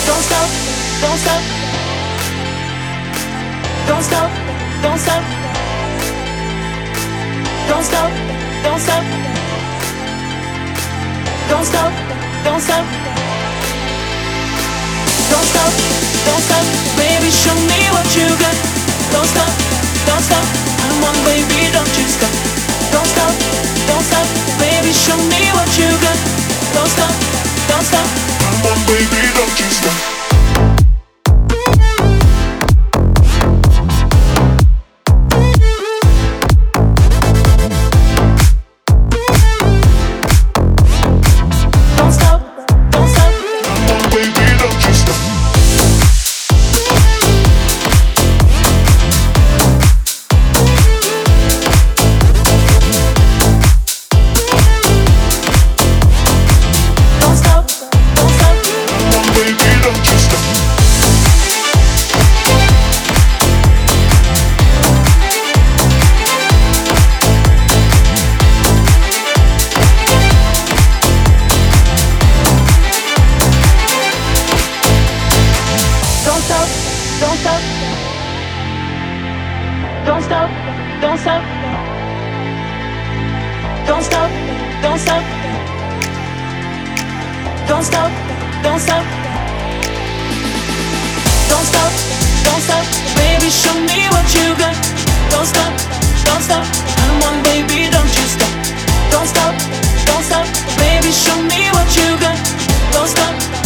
Don't stop, don't stop, don't stop, don't stop, don't stop, don't stop, don't stop, don't stop, don't stop, don't stop, baby, show me what you got. Don't stop, don't stop, come on, baby, don't you stop. Don't stop, don't stop, baby, show me what you got. Don't stop, don't stop, come on, baby, don't you stop. Don't stop, don't stop, don't stop, don't stop, don't stop, don't stop, don't stop, don't stop, baby, show me what you got. Don't stop, don't stop, come on, baby, don't you stop. Don't stop, don't stop, baby, show me what you got. Don't stop.